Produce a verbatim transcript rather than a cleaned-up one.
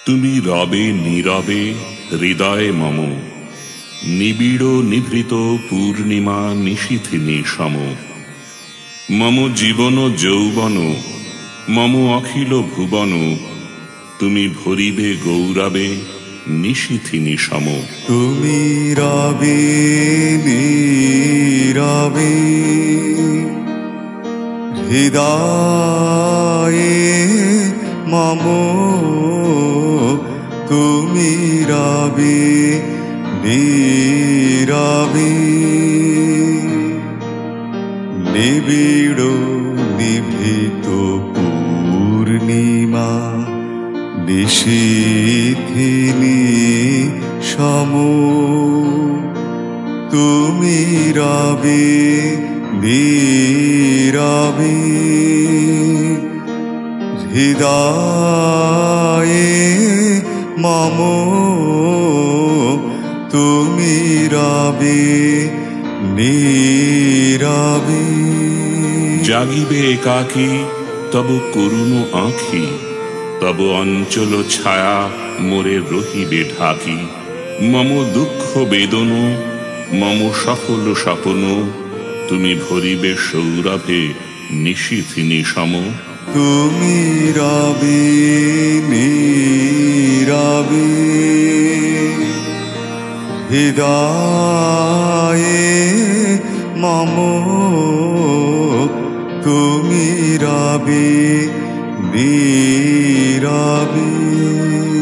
তুমি রবে নীরবে হৃদয়ে মম, নিবিড় নিভৃত পূর্ণিমা নিশীথিনী সম। মম জীবন যৌবন মম অখিল ভুবন, তুমি ভরিবে গৌরবে নিশীথিনী সম। তুমি রবে নীরবে হৃদয়ে মম, তুমি রবে নীরবে নিবিড় নিভৃত পূর্ণিমা নিশীথিনী সম। তুমি রবে নীরবে হৃদয়ে মম, তুমি রবে নীরবে। জাগিবে একাকী তব করুণ আঁখি, তব অঞ্চল ছায়া মোরে রহিবে ঢাকি। মম দুঃখ বেদন মম সফল স্বপন, তুমি ভরিবে সৌরভে নিশীথিনী সম। তুমি রবে নীরবে হৃদয়ে মম, তুমি রবে নীরবে।